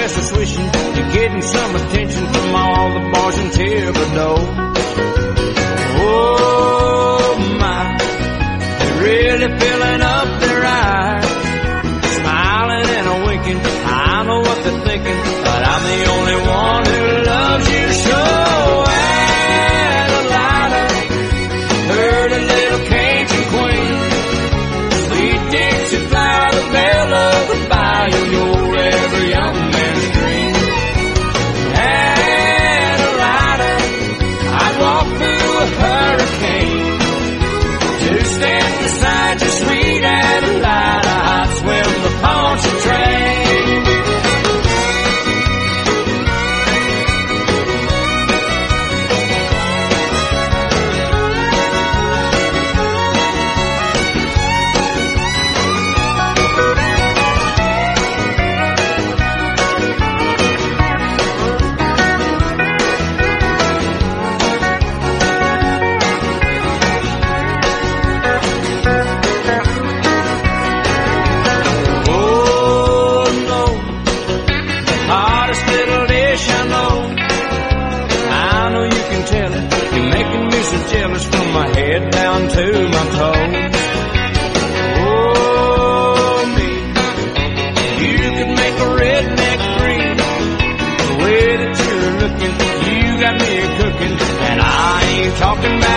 restless wishing you're getting some attention from all the boys in Thibodeau. Oh my, they're really filling up their eyes, smiling and winking. I know what they're thinking, but I'm the only one who loves you so. Adelina, heard a little Cajun queen, sweet Dixie flower, the belle of the bayou, you're every young man's dream. Adelina, I'd walk through a hurricane to stand beside you, sweet Adelina. I'd swim the Pontchartrain. Jealous from my head down to my toes. Oh, me, you could make a redneck green. The way that you're looking, you got me cooking, and I ain't talking about